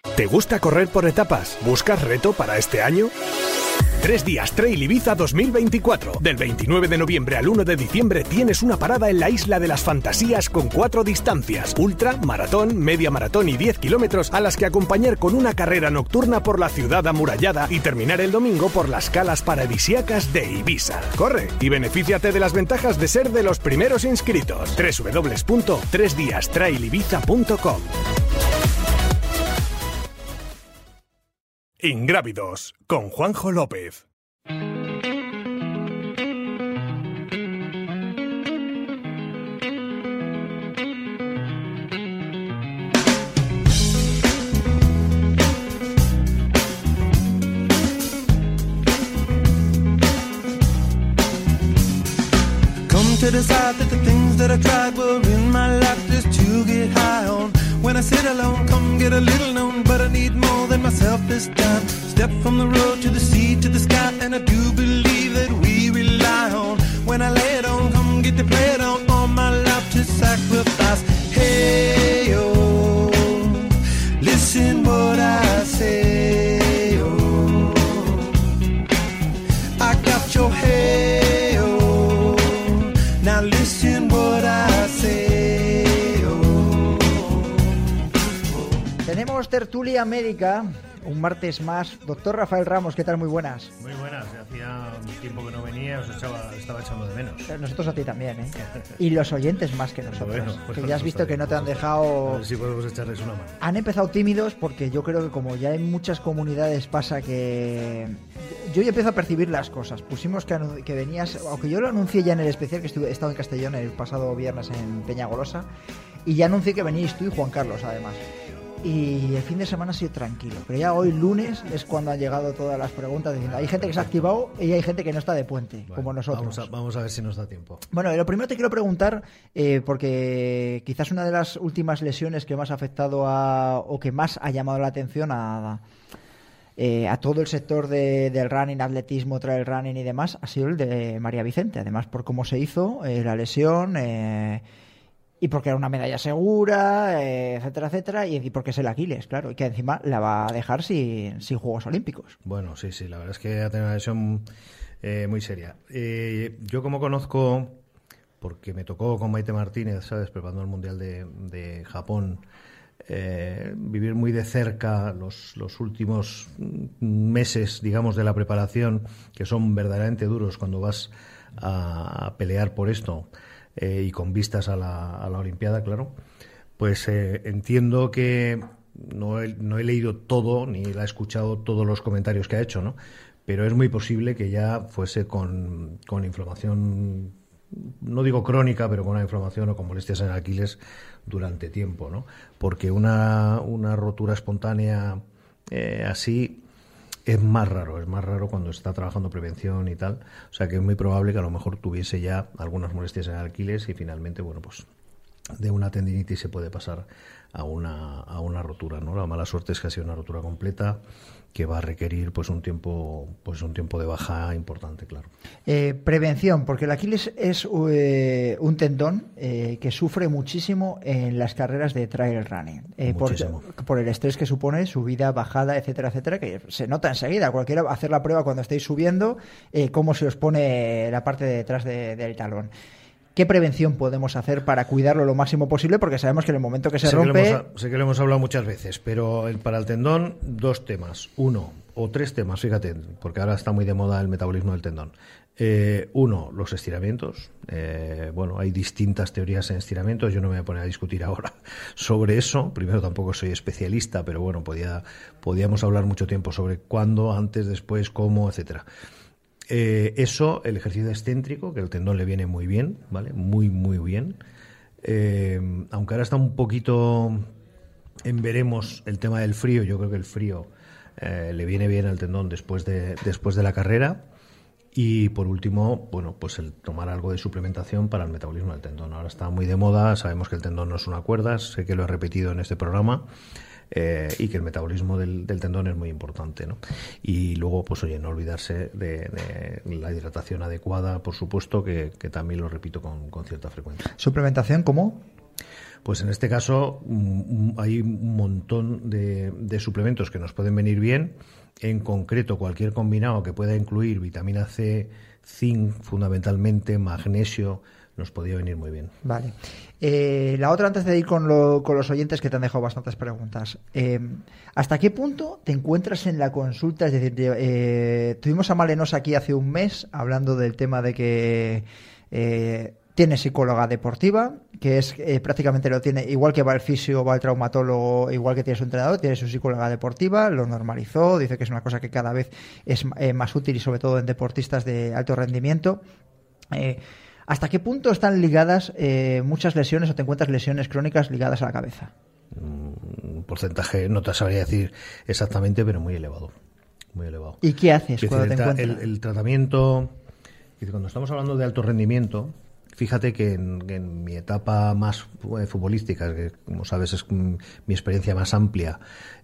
¿Te gusta correr por etapas? ¿Buscas reto para este año? 3 días Trail Ibiza 2024. Del 29 de noviembre al 1 de diciembre tienes una parada en la Isla de las Fantasías con 4 distancias: ultra, maratón, media maratón y 10 kilómetros, a las que acompañar con una carrera nocturna por la ciudad amurallada y terminar el domingo por las calas paradisíacas de Ibiza. Corre y benefíciate de las ventajas de ser de los primeros inscritos. www.3diastrailibiza.com. Ingrávidos, con Juanjo López. Come to decide that the things that I tried were in my life just to get high on. When I sit alone, come get a little known, but I need more than myself this time. Step from the road to the sea to the sky, and I do believe that we rely on. When I lay it on, come get to play it on, all my life to sacrifice. Hey, oh, listen what I say, oh, I got your hey, oh, now listen what I say. Tenemos tertulia médica, un martes más. Doctor Rafael Ramos, ¿qué tal? Muy buenas. Muy buenas, hacía un tiempo que no venía, estaba echando de menos. Nosotros a ti también, ¿eh? Y los oyentes más que nosotros. Bueno, pues que ya has visto que no te han dejado... A ver si podemos echarles una mano. Han empezado tímidos porque yo creo que como ya en muchas comunidades pasa que... Yo ya empiezo a percibir las cosas. Pusimos que venías... Aunque yo lo anuncié ya en el especial, que he estado en Castellón el pasado viernes en Peñagolosa, y ya anuncié que venís tú y Juan Carlos, además. Y el fin de semana ha sido tranquilo, pero ya hoy lunes es cuando han llegado todas las preguntas diciendo, hay gente que se ha activado y hay gente que no está de puente, bueno, como nosotros. Vamos a ver si nos da tiempo. Bueno, lo primero te quiero preguntar, porque quizás una de las últimas lesiones que más ha afectado o que más ha llamado la atención a todo el sector del running, atletismo, trail running y demás, ha sido el de María Vicente, además por cómo se hizo la lesión, y porque era una medalla segura, etcétera, etcétera, y porque es el Aquiles, claro, y que encima la va a dejar sin Juegos Olímpicos. Bueno, sí, la verdad es que ha tenido una lesión muy seria. Yo como conozco, porque me tocó con Maite Martínez, ¿sabes?, preparando el Mundial de Japón, vivir muy de cerca los últimos meses, digamos, de la preparación, que son verdaderamente duros cuando vas a pelear por esto. Y con vistas a la Olimpiada, claro, pues entiendo que no he leído todo ni he escuchado todos los comentarios que ha hecho, ¿no? Pero es muy posible que ya fuese con inflamación, no digo crónica, pero con una inflamación o con molestias en el Aquiles durante tiempo, ¿no? Porque una rotura espontánea así... Es más raro cuando está trabajando prevención y tal. O sea que es muy probable que a lo mejor tuviese ya algunas molestias en el Aquiles y finalmente, bueno, pues de una tendinitis se puede pasar a una rotura, ¿no? La mala suerte es que ha sido una rotura completa que va a requerir pues un tiempo de baja importante, claro. Prevención, porque el Aquiles es un tendón que sufre muchísimo en las carreras de trail running, por el estrés que supone, subida, bajada, etcétera, etcétera, que se nota enseguida. Cualquiera hacer la prueba cuando estéis subiendo, cómo se os pone la parte de detrás del talón. ¿Qué prevención podemos hacer para cuidarlo lo máximo posible? Porque sabemos que en el momento que se rompe... Sé que lo hemos hablado muchas veces, pero para el tendón, 2 temas. 1 o 3 temas, fíjate, porque ahora está muy de moda el metabolismo del tendón. 1, los estiramientos. Bueno, hay distintas teorías en estiramientos. Yo no me voy a poner a discutir ahora sobre eso. Primero, tampoco soy especialista, pero bueno, podíamos hablar mucho tiempo sobre cuándo, antes, después, cómo, etcétera. Eso, el ejercicio excéntrico, que el tendón le viene muy bien, ¿vale? Muy, muy bien. Aunque ahora está un poquito en veremos el tema del frío. Yo creo que el frío le viene bien al tendón después de la carrera. Y por último, bueno, pues el tomar algo de suplementación para el metabolismo del tendón. Ahora está muy de moda, sabemos que el tendón no es una cuerda, sé que lo he repetido en este programa. Y que el metabolismo del tendón es muy importante, ¿no? Y luego, pues oye, no olvidarse de la hidratación adecuada, por supuesto, que también lo repito con cierta frecuencia. ¿Suplementación cómo? Pues en este caso hay un montón de suplementos que nos pueden venir bien. En concreto, cualquier combinado que pueda incluir vitamina C, zinc, fundamentalmente, magnesio, nos podría venir muy bien. Vale. La otra, antes de ir con los oyentes, que te han dejado bastantes preguntas. ¿Hasta qué punto te encuentras en la consulta? Es decir, tuvimos a Malenos aquí hace un mes hablando del tema de que tiene psicóloga deportiva, que es prácticamente lo tiene, igual que va el fisio, va el traumatólogo, igual que tiene su entrenador, tiene su psicóloga deportiva, lo normalizó, dice que es una cosa que cada vez es más útil y sobre todo en deportistas de alto rendimiento. ¿Hasta qué punto están ligadas muchas lesiones o te encuentras lesiones crónicas ligadas a la cabeza? Un porcentaje, no te sabría decir exactamente, pero muy elevado. Muy elevado. ¿Y qué haces cuando te encuentras? El tratamiento, cuando estamos hablando de alto rendimiento, fíjate que en mi etapa más futbolística, que como sabes es mi experiencia más amplia,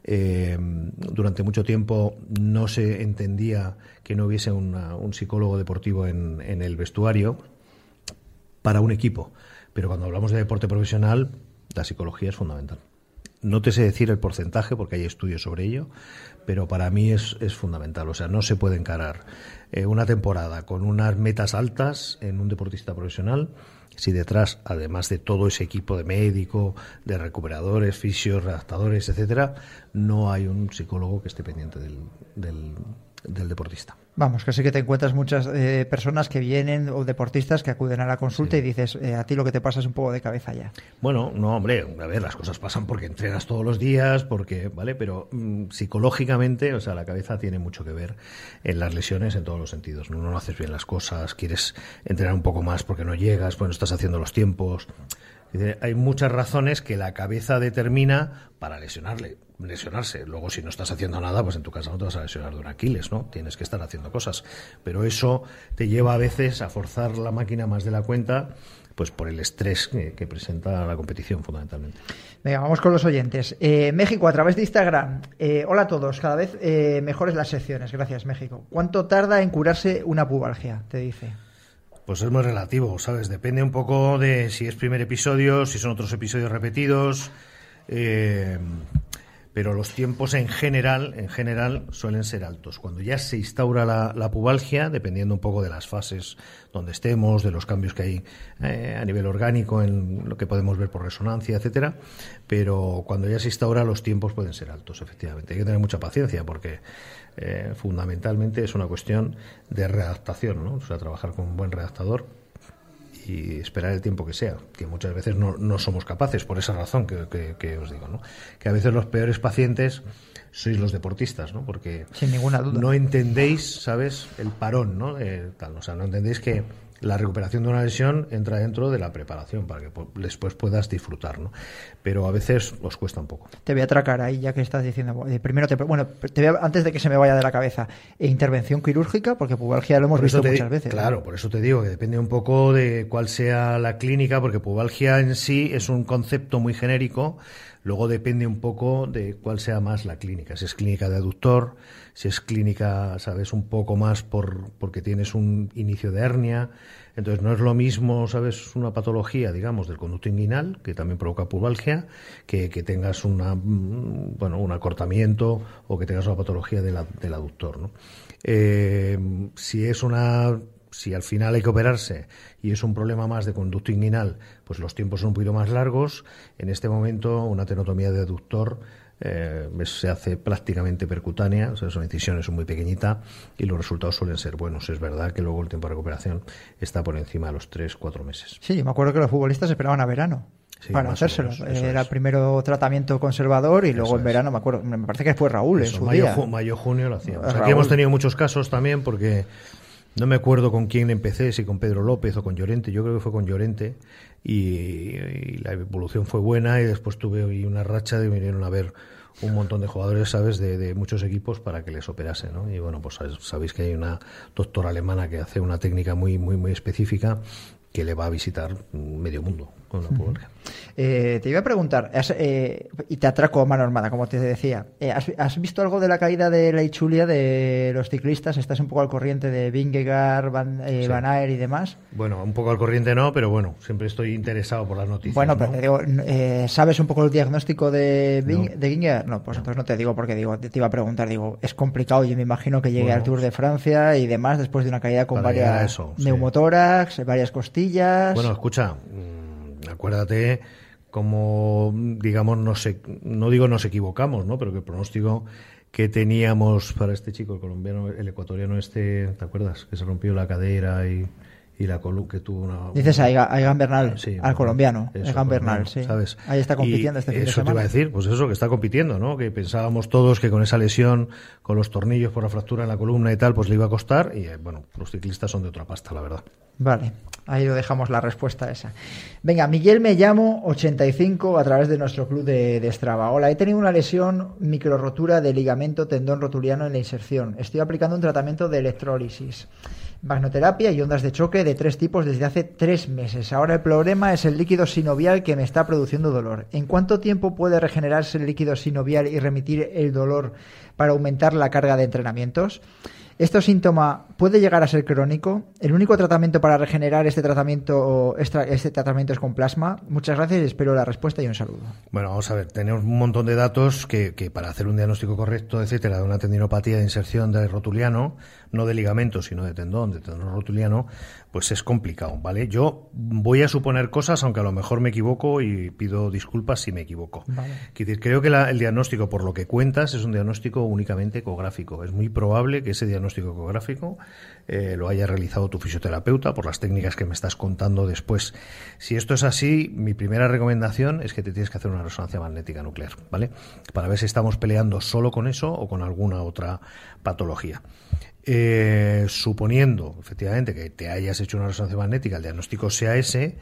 durante mucho tiempo no se entendía que no hubiese un psicólogo deportivo en el vestuario para un equipo. Pero cuando hablamos de deporte profesional, la psicología es fundamental. No te sé decir el porcentaje porque hay estudios sobre ello, pero para mí es fundamental. O sea, no se puede encarar una temporada con unas metas altas en un deportista profesional si detrás, además de todo ese equipo de médico, de recuperadores, fisios, redactadores, etcétera, no hay un psicólogo que esté pendiente del deportista. Vamos, que sí que te encuentras muchas personas que vienen o deportistas que acuden a la consulta, sí, y dices, a ti lo que te pasa es un poco de cabeza ya. Bueno, no, hombre, a ver, las cosas pasan porque entrenas todos los días, porque, ¿vale? Pero psicológicamente, o sea, la cabeza tiene mucho que ver en las lesiones en todos los sentidos. No haces bien las cosas, quieres entrenar un poco más porque no llegas, pues no estás haciendo los tiempos. Hay muchas razones que la cabeza determina para lesionarse. Luego, si no estás haciendo nada, pues en tu casa no te vas a lesionar de un Aquiles, ¿no? Tienes que estar haciendo cosas. Pero eso te lleva a veces a forzar la máquina más de la cuenta, pues por el estrés que presenta la competición, fundamentalmente. Venga, vamos con los oyentes. México, a través de Instagram. Hola a todos, cada vez mejores las secciones. Gracias, México. ¿Cuánto tarda en curarse una pubalgia? Te dice. Pues es muy relativo, ¿sabes? Depende un poco de si es primer episodio, si son otros episodios repetidos, pero los tiempos en general suelen ser altos. Cuando ya se instaura la pubalgia, dependiendo un poco de las fases donde estemos, de los cambios que hay a nivel orgánico, en lo que podemos ver por resonancia, etcétera, pero cuando ya se instaura los tiempos pueden ser altos, efectivamente. Hay que tener mucha paciencia porque fundamentalmente es una cuestión de redactación, ¿no? O sea, trabajar con un buen redactador y esperar el tiempo que sea, que muchas veces no somos capaces, por esa razón que os digo, ¿no? Que a veces los peores pacientes sois los deportistas, ¿no? Porque sin ninguna duda no entendéis, ¿sabes?, el parón, ¿no? O sea, no entendéis que la recuperación de una lesión entra dentro de la preparación para que después puedas disfrutar, ¿no? Pero a veces os cuesta un poco. Te voy a atracar ahí, ya que estás diciendo. Primero, antes de que se me vaya de la cabeza, intervención quirúrgica, porque pubalgia lo hemos visto muchas veces. Claro, ¿no? Por eso te digo que depende un poco de cuál sea la clínica, porque pubalgia en sí es un concepto muy genérico. Luego depende un poco de cuál sea más la clínica. Si es clínica de aductor, si es clínica, sabes, un poco más porque tienes un inicio de hernia. Entonces no es lo mismo, sabes, una patología, digamos, del conducto inguinal, que también provoca pubalgia, que tengas un acortamiento o que tengas una patología del aductor, ¿no? Si al final hay que operarse y es un problema más de conducto inguinal, pues los tiempos son un poquito más largos. En este momento, una tenotomía de aductor se hace prácticamente percutánea, o sea, son incisiones muy pequeñitas y los resultados suelen ser buenos. Es verdad que luego el tiempo de recuperación está por encima de los 3-4 meses. Sí, yo me acuerdo que los futbolistas esperaban a verano. Sí, para hacérselo. Era el primero tratamiento conservador y luego en verano, me parece que fue Raúl en su día. Mayo, junio lo hacíamos. Aquí hemos tenido muchos casos también porque no me acuerdo con quién empecé, si con Pedro López o con Llorente. Yo creo que fue con Llorente y la evolución fue buena y después tuve una racha de vinieron a ver un montón de jugadores, ¿sabes?, de muchos equipos para que les operase, ¿no? Y bueno, pues sabéis que hay una doctora alemana que hace una técnica muy, muy, muy específica que le va a visitar medio mundo. con una pubalgia. Te iba a preguntar, y te atraco a mano armada, como te decía, ¿has visto algo de la caída de la Ichulia de los ciclistas? ¿Estás un poco al corriente de Vingegaard, Van Aert y demás? Bueno, un poco al corriente no, pero bueno, siempre estoy interesado por las noticias. Bueno, pero ¿no? te digo, ¿sabes un poco el diagnóstico de Vingegaard? No, pues entonces no te digo, porque te iba a preguntar, es complicado, yo me imagino que llegue al Tour de Francia y demás después de una caída con varias neumotórax, varias costillas. Bueno, escucha, acuérdate como, digamos, no digo nos equivocamos, ¿no? Pero que el pronóstico que teníamos para este chico, el colombiano, el ecuatoriano ¿te acuerdas? Que se rompió la cadera y la columna, que tuvo una... Dices a Egan Bernal, sí, al colombiano, eso, Egan Bernal, sí. ¿sabes? Ahí está compitiendo este fin de semana. Eso te iba a decir, pues eso, que está compitiendo, ¿no? Que pensábamos todos que con esa lesión, con los tornillos por la fractura en la columna y tal, pues le iba a costar, y bueno, los ciclistas son de otra pasta, la verdad. Vale, ahí lo dejamos la respuesta esa. Venga, Miguel Me Llamo 85 a través de nuestro club de Strava. Hola, he tenido una lesión microrotura de ligamento tendón rotuliano en la inserción. Estoy aplicando un tratamiento de electrólisis, magnoterapia y ondas de choque de 3 tipos desde hace 3 meses. Ahora el problema es el líquido sinovial que me está produciendo dolor. ¿En cuánto tiempo puede regenerarse el líquido sinovial y remitir el dolor para aumentar la carga de entrenamientos? ¿Este síntoma puede llegar a ser crónico? ¿El único tratamiento para regenerar este tratamiento es con plasma? Muchas gracias y espero la respuesta y un saludo. Bueno, vamos a ver, tenemos un montón de datos que para hacer un diagnóstico correcto, etcétera, de una tendinopatía de inserción de rotuliano, no de ligamento, sino de tendón rotuliano, pues es complicado, ¿vale? Yo voy a suponer cosas, aunque a lo mejor me equivoco y pido disculpas si me equivoco. Vale. Creo que el diagnóstico, por lo que cuentas, es un diagnóstico únicamente ecográfico. Es muy probable que ese diagnóstico ecográfico lo haya realizado tu fisioterapeuta por las técnicas que me estás contando después. Si esto es así, mi primera recomendación es que te tienes que hacer una resonancia magnética nuclear, ¿vale? Para ver si estamos peleando solo con eso o con alguna otra patología. Suponiendo, efectivamente, que te hayas hecho una resonancia magnética, el diagnóstico sea ese,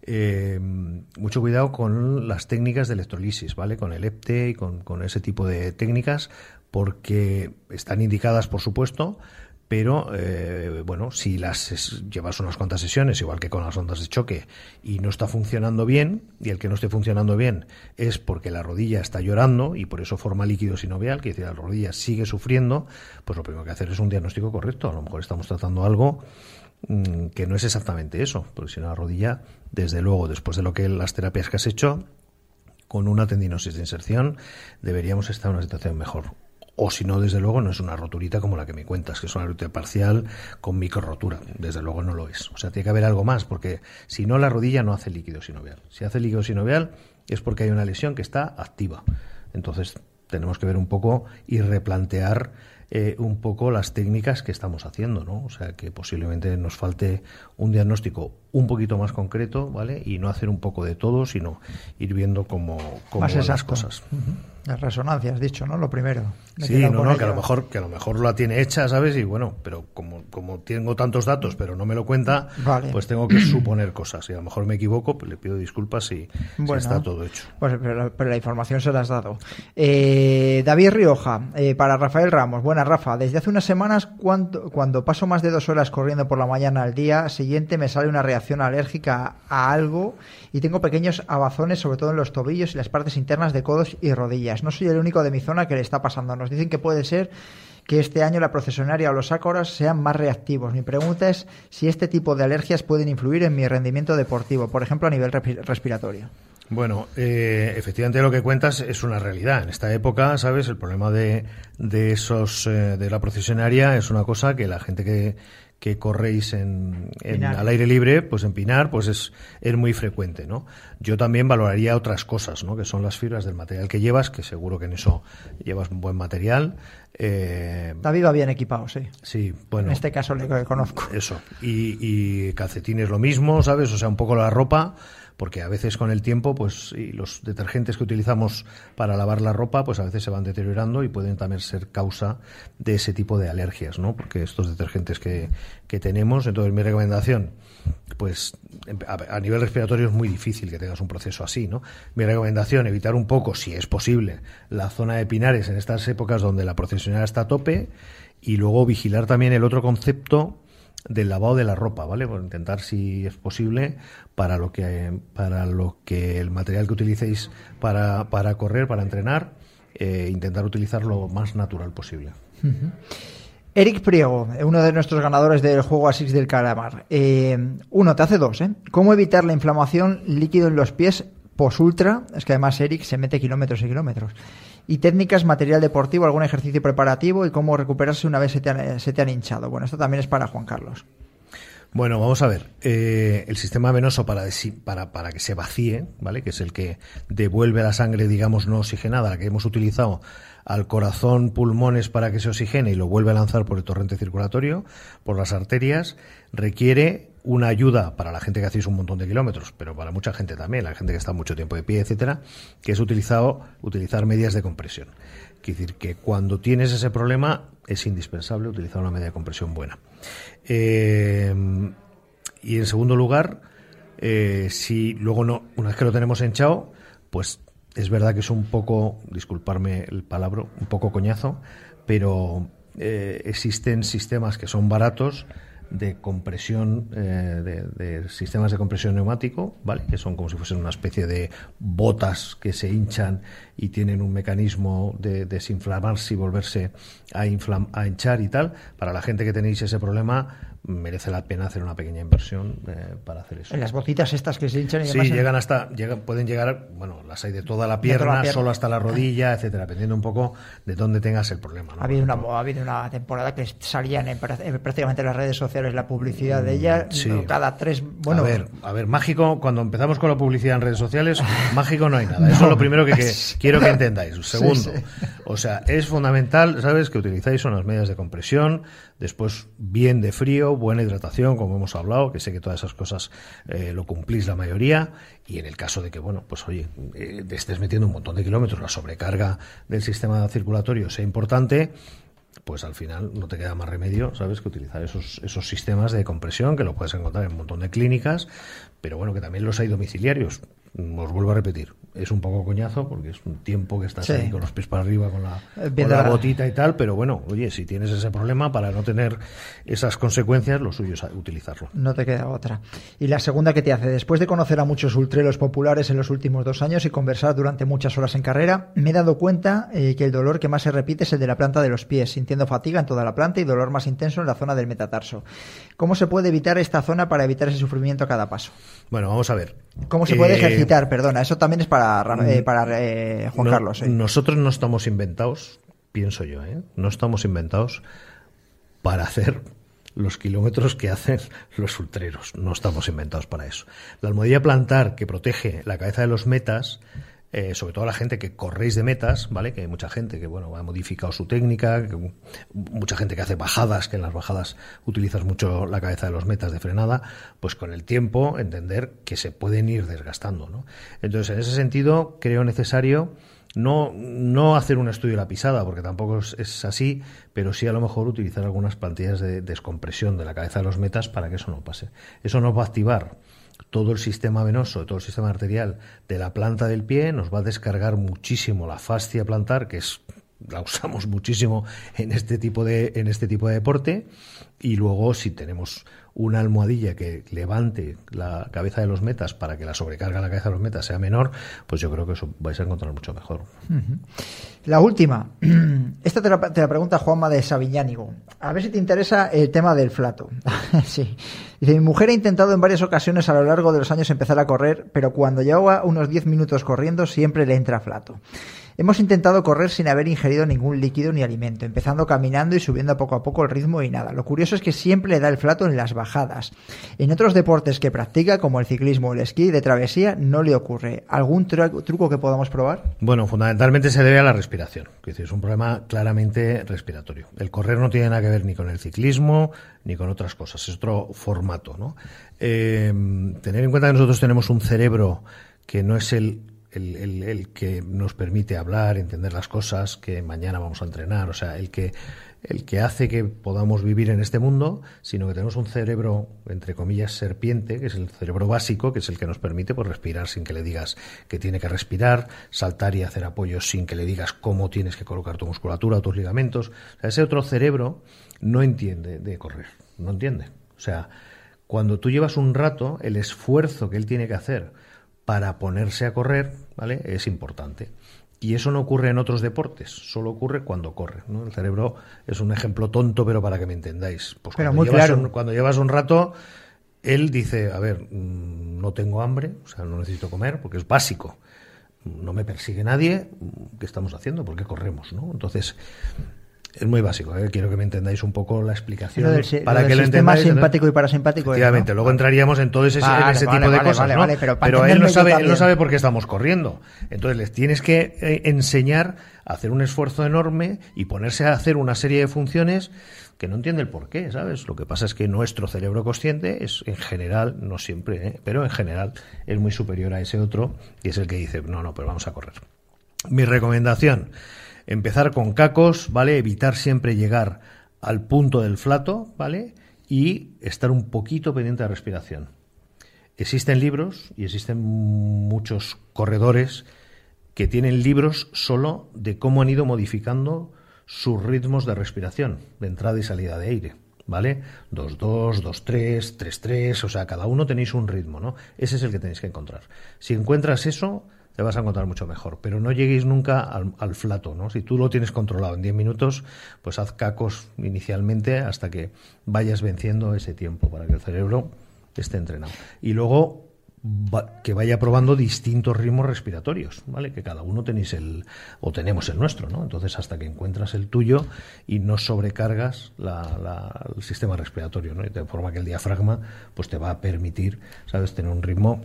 mucho cuidado con las técnicas de electrolisis, ¿vale? Con el EPTE y con ese tipo de técnicas, porque están indicadas, por supuesto, pero bueno, si llevas unas cuantas sesiones, igual que con las ondas de choque, y no está funcionando bien, y el que no esté funcionando bien es porque la rodilla está llorando y por eso forma líquido sinovial, que es decir, la rodilla sigue sufriendo, pues lo primero que hacer es un diagnóstico correcto. A lo mejor estamos tratando algo que no es exactamente eso, porque si no, la rodilla, desde luego, después de las terapias que has hecho, con una tendinosis de inserción, deberíamos estar en una situación mejor. O si no, desde luego, no es una roturita como la que me cuentas, que es una rotura parcial con microrotura. Desde luego no lo es. O sea, tiene que haber algo más, porque si no, la rodilla no hace líquido sinovial. Si hace líquido sinovial es porque hay una lesión que está activa. Entonces, tenemos que ver un poco y replantear un poco las técnicas que estamos haciendo, ¿no? O sea, que posiblemente nos falte un diagnóstico un poquito más concreto, ¿vale? Y no hacer un poco de todo, sino ir viendo cómo van las cosas. Las resonancias, has dicho, ¿no? Lo primero. Sí, que a lo mejor la tiene hecha, ¿sabes? Y bueno, pero como tengo tantos datos, pero no me lo cuenta, vale, pues tengo que suponer cosas. Y a lo mejor me equivoco, pues le pido disculpas si está todo hecho. Pues pero la información se la has dado. David Rioja, para Rafael Ramos. Buenas, Rafa. Desde hace unas semanas, cuando paso más de 2 horas corriendo por la mañana al día siguiente, me sale una reacción alérgica a algo y tengo pequeños abazones, sobre todo en los tobillos y las partes internas de codos y rodillas. No soy el único de mi zona que le está pasando. Nos dicen que puede ser que este año la procesionaria o los ácoras sean más reactivos. Mi pregunta es si este tipo de alergias pueden influir en mi rendimiento deportivo, por ejemplo, a nivel respiratorio. Bueno, efectivamente lo que cuentas es una realidad. En esta época, ¿sabes? El problema de la procesionaria es una cosa que la gente que corréis al aire libre, pues en Pinar, pues es muy frecuente, ¿no? Yo también valoraría otras cosas, ¿no? Que son las fibras del material que llevas, que seguro que en eso llevas un buen material. David va bien equipado, sí. Sí, bueno. En este caso le conozco. Eso. Y calcetines lo mismo, ¿sabes? O sea, un poco la ropa, porque a veces con el tiempo, pues, y los detergentes que utilizamos para lavar la ropa, pues a veces se van deteriorando y pueden también ser causa de ese tipo de alergias, ¿no? Porque estos detergentes que tenemos, entonces mi recomendación, pues a nivel respiratorio es muy difícil que tengas un proceso así, ¿no? Mi recomendación, evitar un poco, si es posible, la zona de pinares en estas épocas donde la procesionaria está a tope, y luego vigilar también el otro concepto del lavado de la ropa, ¿vale? Por intentar, si es posible, para lo que el material que utilicéis para correr, para entrenar, intentar utilizar lo más natural posible. Eric Priego, uno de nuestros ganadores del juego Asics del Calamar. Uno, te hace dos, ¿eh? ¿Cómo evitar la inflamación líquido en los pies post-ultra? Es que además Eric se mete kilómetros y kilómetros. Y técnicas, material deportivo, algún ejercicio preparativo y cómo recuperarse una vez se te han hinchado. Bueno, esto también es para Juan Carlos. Bueno, vamos a ver. El sistema venoso para que se vacíe, ¿vale? Que es el que devuelve la sangre, digamos, no oxigenada, la que hemos utilizado al corazón, pulmones para que se oxigene y lo vuelve a lanzar por el torrente circulatorio, por las arterias, requiere una ayuda para la gente que hacéis un montón de kilómetros, pero para mucha gente también, la gente que está mucho tiempo de pie, etcétera, que es utilizar medias de compresión. Quiere decir que cuando tienes ese problema es indispensable utilizar una media de compresión buena. Y en segundo lugar, si luego no, una vez que lo tenemos hinchado, pues es verdad que es un poco, disculparme el palabra, un poco coñazo, pero existen sistemas que son baratos de compresión, de sistemas de compresión neumático, ¿vale? Que son como si fuesen una especie de botas que se hinchan y tienen un mecanismo de desinflamarse y volverse a hinchar y tal. Para la gente que tenéis ese problema, merece la pena hacer una pequeña inversión para hacer eso. En las botitas estas que se hinchan y sí, demás. Pueden llegar, bueno, las hay de toda la pierna, solo hasta la rodilla, etcétera, dependiendo un poco de dónde tengas el problema, ¿no? Ha habido una temporada que salían en prácticamente las redes sociales la publicidad de ella, sí. Cada tres... Bueno, a ver, mágico, cuando empezamos con la publicidad en redes sociales, mágico no hay nada. Eso es lo primero que quiero que entendáis. Segundo, sí. O sea, es fundamental, ¿sabes?, que utilizáis unas medias de compresión, después bien de frío, buena hidratación, como hemos hablado, que sé que todas esas cosas lo cumplís la mayoría, y en el caso de que, bueno, pues oye, estés metiendo un montón de kilómetros, la sobrecarga del sistema circulatorio sea importante, pues al final no te queda más remedio, ¿sabes?, que utilizar esos sistemas de compresión, que lo puedes encontrar en un montón de clínicas, pero bueno, que también los hay domiciliarios. Os vuelvo a repetir, es un poco coñazo porque es un tiempo que estás ahí con los pies para arriba con la botita y tal, pero bueno, oye, si tienes ese problema, para no tener esas consecuencias, lo suyo es utilizarlo. No te queda otra. Y la segunda que te hace, después de conocer a muchos ultreros populares en los últimos 2 años y conversar durante muchas horas en carrera, me he dado cuenta que el dolor que más se repite es el de la planta de los pies, sintiendo fatiga en toda la planta y dolor más intenso en la zona del metatarso. ¿Cómo se puede evitar esta zona para evitar ese sufrimiento a cada paso? Bueno, vamos a ver. ¿Cómo se puede ejercitar? Perdona, eso también es para Juan Carlos. Nosotros no estamos inventados, pienso yo, no estamos inventados para hacer los kilómetros que hacen los ultreros. No estamos inventados para eso. La almohadilla plantar que protege la cabeza de los metas, sobre todo la gente que corréis de metas, ¿vale? Que hay mucha gente que, bueno, ha modificado su técnica, mucha gente que hace bajadas, que en las bajadas utilizas mucho la cabeza de los metas de frenada, pues con el tiempo entender que se pueden ir desgastando, ¿no? Entonces, en ese sentido, creo necesario no hacer un estudio de la pisada, porque tampoco es así, pero sí a lo mejor utilizar algunas plantillas de descompresión de la cabeza de los metas para que eso no pase. Eso nos va a activar todo el sistema venoso, todo el sistema arterial de la planta del pie, nos va a descargar muchísimo la fascia plantar, que la usamos muchísimo en este tipo de deporte, y luego si tenemos una almohadilla que levante la cabeza de los metas para que la sobrecarga de la cabeza de los metas sea menor, pues yo creo que eso vais a encontrar mucho mejor. La última, esta te la pregunta Juanma de Sabiñánigo. A ver si te interesa el tema del flato. Sí. Dice, mi mujer ha intentado en varias ocasiones a lo largo de los años empezar a correr, pero cuando lleva unos 10 minutos corriendo siempre le entra flato. Hemos intentado correr sin haber ingerido ningún líquido ni alimento, empezando caminando y subiendo poco a poco el ritmo y nada. Lo curioso es que siempre le da el flato en las bajadas. En otros deportes que practica, como el ciclismo o el esquí de travesía, no le ocurre. ¿Algún truco que podamos probar? Bueno, fundamentalmente se debe a la respiración, que es un problema claramente respiratorio. El correr no tiene nada que ver ni con el ciclismo ni con otras cosas, es otro formato, ¿no? Tener en cuenta que nosotros tenemos un cerebro que no es el que nos permite hablar, entender las cosas, que mañana vamos a entrenar, o sea, el que hace que podamos vivir en este mundo, sino que tenemos un cerebro, entre comillas, serpiente, que es el cerebro básico, que es el que nos permite pues respirar sin que le digas que tiene que respirar, saltar y hacer apoyos sin que le digas cómo tienes que colocar tu musculatura o tus ligamentos. O sea, ese otro cerebro no entiende de correr, no entiende. O sea, cuando tú llevas un rato, el esfuerzo que él tiene que hacer para ponerse a correr, ¿vale?, es importante. Y eso no ocurre en otros deportes, solo ocurre cuando corre, ¿no? El cerebro es un ejemplo tonto, pero para que me entendáis. Pues pero muy claro. Cuando llevas un rato, él dice, a ver, no tengo hambre, o sea, no necesito comer, porque es básico. No me persigue nadie, ¿qué estamos haciendo? ¿Por qué corremos, no? Entonces, es muy básico, ¿eh? Quiero que me entendáis un poco la explicación para que lo entendáis. Simpático y parasimpático. Efectivamente, ¿no? Luego entraríamos en todo ese tipo de cosas, ¿no? Pero él no sabe por qué estamos corriendo. Entonces les tienes que enseñar a hacer un esfuerzo enorme y ponerse a hacer una serie de funciones que no entiende el por qué, ¿sabes? Lo que pasa es que nuestro cerebro consciente es, en general, no siempre, pero en general es muy superior a ese otro, y es el que dice, no, pero vamos a correr. Mi recomendación: empezar con cacos, ¿vale? Evitar siempre llegar al punto del flato, ¿vale? Y estar un poquito pendiente de la respiración. Existen libros y existen muchos corredores que tienen libros solo de cómo han ido modificando sus ritmos de respiración, de entrada y salida de aire, ¿vale? 2-2, 2-3, 3-3, o sea, cada uno tenéis un ritmo, ¿no? Ese es el que tenéis que encontrar. Si encuentras eso, te vas a encontrar mucho mejor, pero no lleguéis nunca al flato, ¿no? Si tú lo tienes controlado en 10 minutos, pues haz cacos inicialmente hasta que vayas venciendo ese tiempo para que el cerebro esté entrenado. Y luego que vaya probando distintos ritmos respiratorios, ¿vale? Que cada uno tenemos el nuestro, ¿no? Entonces, hasta que encuentras el tuyo y no sobrecargas el sistema respiratorio, ¿no? De forma que el diafragma pues te va a permitir, ¿sabes?, tener un ritmo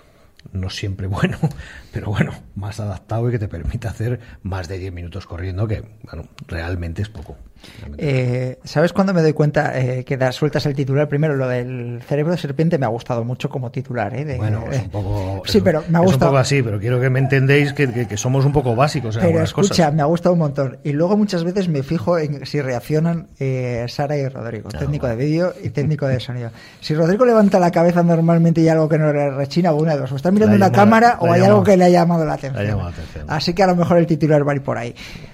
no siempre bueno, pero bueno, más adaptado y que te permita hacer más de 10 minutos corriendo, que bueno, realmente es poco. ¿Sabes cuándo me doy cuenta que sueltas el titular? Primero, lo del cerebro de serpiente me ha gustado mucho como titular. Bueno, es un poco... Sí, pero me ha gustado. Es un poco así, pero quiero que me entendéis que somos un poco básicos en algunas cosas. Pero escucha, me ha gustado un montón. Y luego muchas veces me fijo en si reaccionan Sara y Rodrigo, técnico de vídeo y técnico de sonido. Si Rodrigo levanta la cabeza normalmente y hay algo que no le rechina, una de dos. O está mirando una cámara o hay algo que le ha llamado la atención. Así que a lo mejor el titular va a ir por ahí.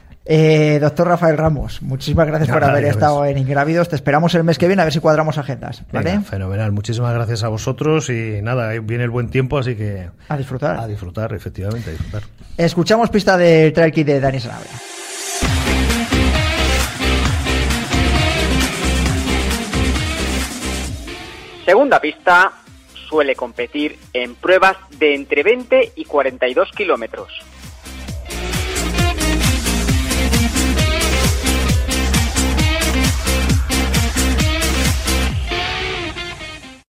Doctor Rafael Ramos, muchísimas gracias por haber estado en Ingrávidos. Te esperamos el mes que viene a ver si cuadramos agendas, ¿vale? Venga, fenomenal, muchísimas gracias a vosotros y nada, viene el buen tiempo, así que a disfrutar. A disfrutar, efectivamente, a disfrutar. Escuchamos pista del Trail Kit de Dani Sanabria. Segunda pista: suele competir en pruebas de entre 20 y 42 kilómetros.